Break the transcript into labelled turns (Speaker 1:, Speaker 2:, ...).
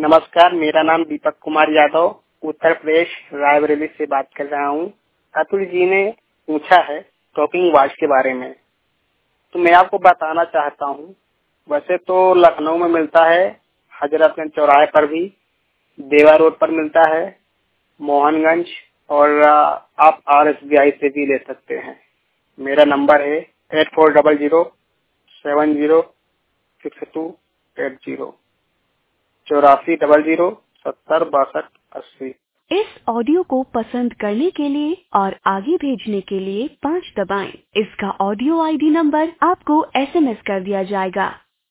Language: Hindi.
Speaker 1: नमस्कार, मेरा नाम दीपक कुमार यादव उत्तर प्रदेश रायबरेली से बात कर रहा हूँ। अतुल जी ने पूछा है टॉकिंग वॉच के बारे में, तो मैं आपको बताना चाहता हूँ। वैसे तो लखनऊ में मिलता है, हजरतगंज चौराहे पर भी, देवा रोड पर मिलता है, मोहनगंज, और आप RSBI से भी ले सकते हैं। मेरा नंबर है 8400706280 8400706280।
Speaker 2: इस ऑडियो को पसंद करने के लिए और आगे भेजने के लिए 5 दबाएं। इसका ऑडियो ID नंबर आपको SMS कर दिया जाएगा।